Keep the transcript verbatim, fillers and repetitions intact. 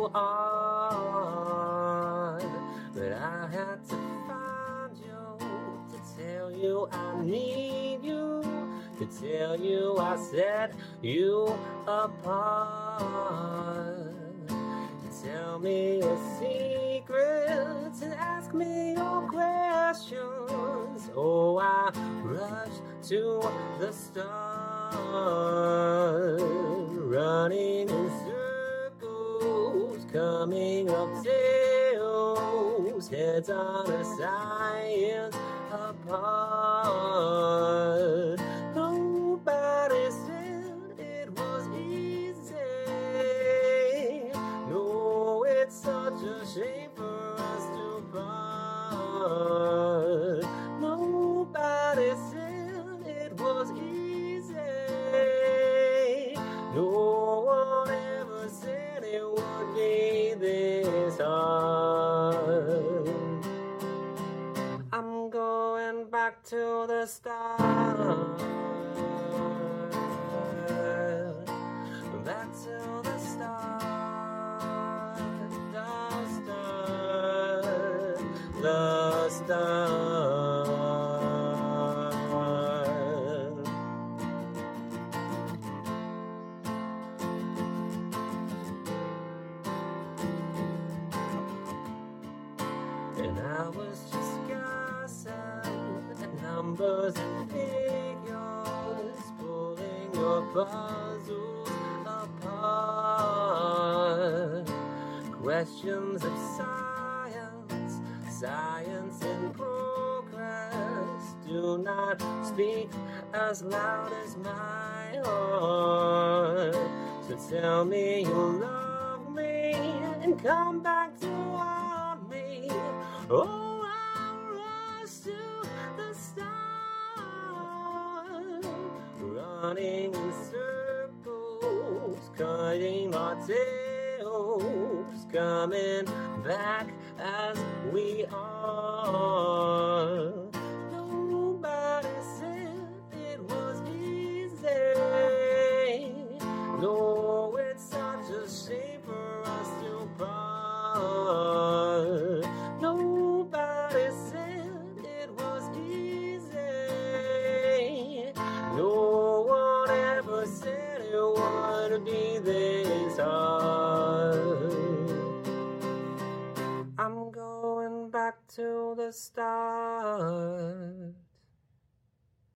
on. But I had to find you to tell you I need you, to tell you I set you apart. Tell me your secrets and ask me your questions. Oh, I rush to the start, running in circles, coming up tails, heads on a science apart. Nobody said it was easy. No, it's such a shame for us to part. Nobody said it was easy. No one ever said it would be this hard. I'm going back to the start. Back to the start. The start. The start. And I was just guessing at numbers and figures, pulling your puzzles apart. Questions of science, science in progress, do not speak as loud as my heart. So tell me you love me and come back to haunt me. Oh, I'll rush to the start, running in circles, cutting our tails, coming back as we are. Nobody said it was easy. No, it's such a shame for us to part. Nobody said it was easy. No one ever said it would be this hard. I'm going back to the start.